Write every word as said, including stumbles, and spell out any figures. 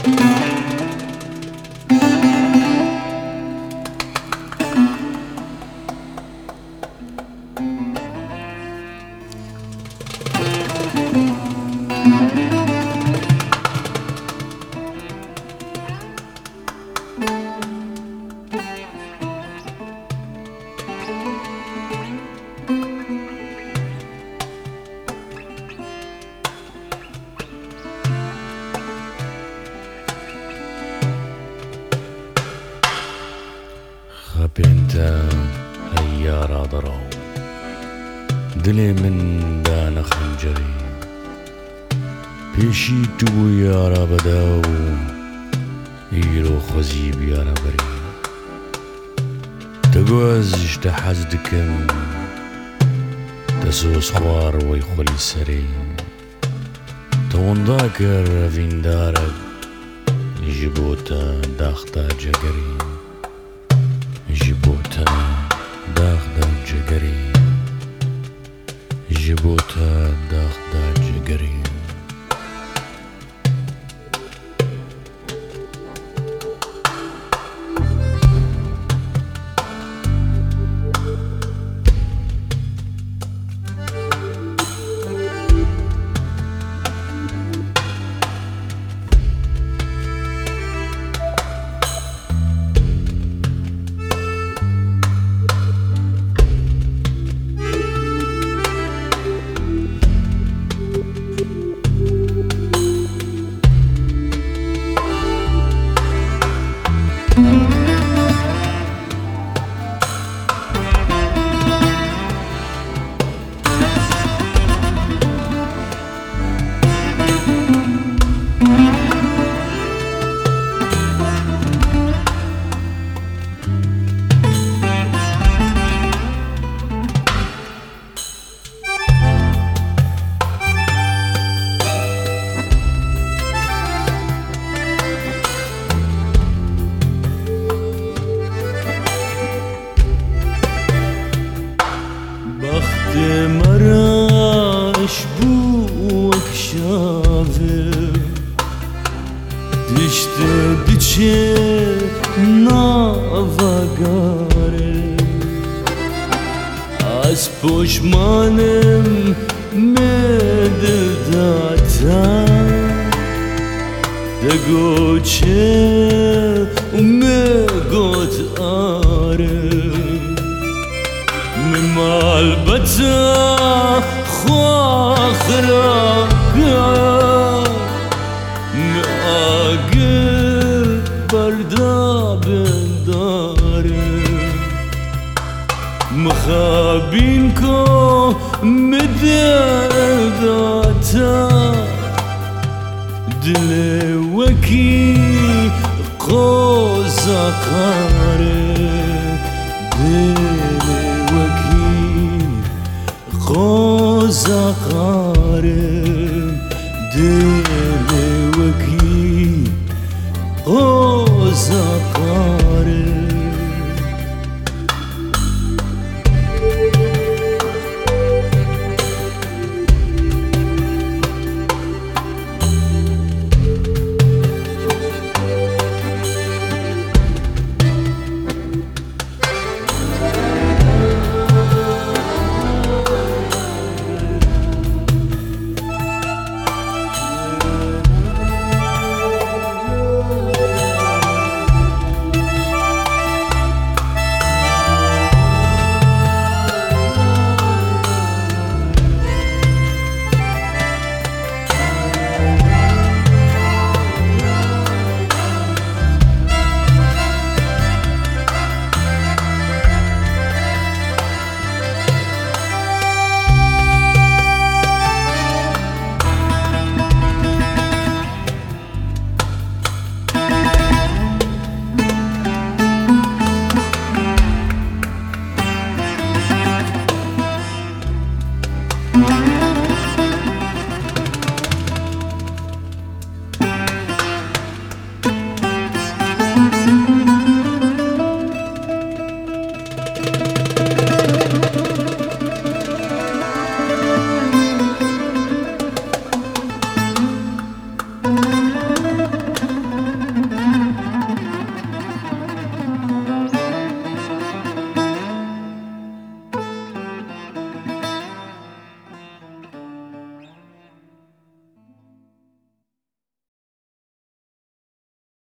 خبينتا هيارا ضراو دلي من دانا خنجري بيشي تو يارا بداو يرو خزيب يارا بري تقوزش تحزدكم تسوس خوار ويخولي سري تونداكر فين دارك يجيبوتا داختا جگري جيبوتا داخدا جگري جيبوتا داخدا جگري مراش بوك شافر دشت دچه نافگاره از پشمانم مدل داتا دگو چه مگوت آره مال بتا خواخرا مآگر بردا بنداره مخابین کو مدرداتا دل وکی قوزا قاره دل قوزا قاره